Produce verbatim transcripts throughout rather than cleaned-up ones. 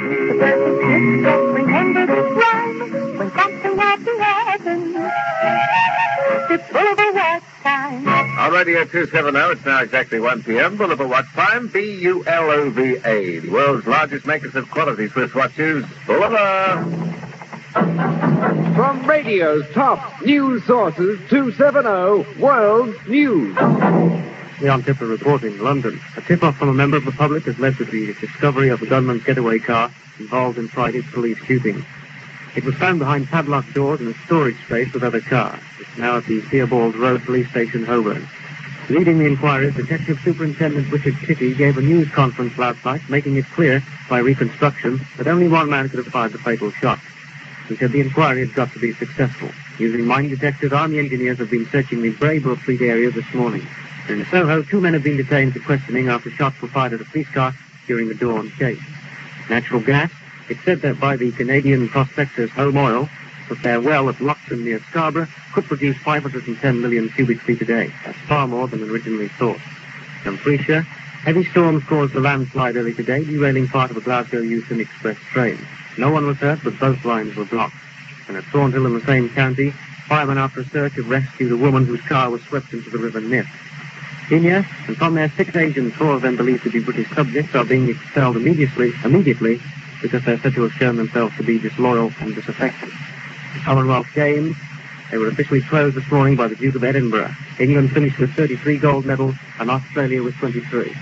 The perfect kiss, just remember this rhyme. When something happy happens, it's Bulova Watch time. On Radio two seventy, it's now exactly one p.m. Bulova Watch time, B U L O V A. The world's largest makers of quality Swiss watches, Bulova. From radio's top news sources, two seventy, World News. Leon Tipler reporting, London. A tip-off from a member of the public has led to the discovery of the gunman's getaway car involved in Friday's police shooting. It was found behind padlocked doors in a storage space with other cars. It's now at the Theobald Road Police Station, Holborn. Leading the inquiry, Detective Superintendent Richard Kitty gave a news conference last night, making it clear, by reconstruction, that only one man could have fired the fatal shot. He said the inquiry had got to be successful. Using mine detectors, Army engineers have been searching the Braybrook Fleet area this morning. In Soho, two men have been detained for questioning after shots were fired at a police car during the dawn chase. Natural gas, it's said that by the Canadian prospectors Home Oil, that their well at Loxton near Scarborough could produce five hundred ten million cubic feet a day. That's far more than originally thought. From Frisia, heavy storms caused a landslide early today, derailing part of a Glasgow Euston Express train. No one was hurt, but both lines were blocked. And at Thornhill in the same county, firemen after a search have rescued a woman whose car was swept into the River Nith. Kenya, and from their six agents, four of them believed to be British subjects, are being expelled immediately, immediately because they're said to have shown themselves to be disloyal and disaffected. The Commonwealth Games, they were officially closed this morning by the Duke of Edinburgh. England finished with thirty-three gold medals and Australia with twenty-three.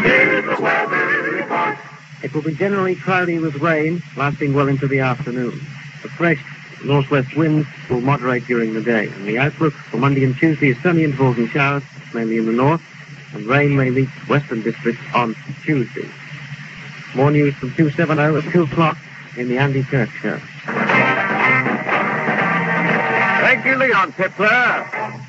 It will be generally cloudy with rain, lasting well into the afternoon. The fresh northwest winds will moderate during the day, and the outlook for Monday and Tuesday is sunny intervals and showers, mainly in the north, and rain may reach western districts on Tuesday. More news from two seventy at two o'clock in the Andy Kirk Show. Thank you, Leon Tipler.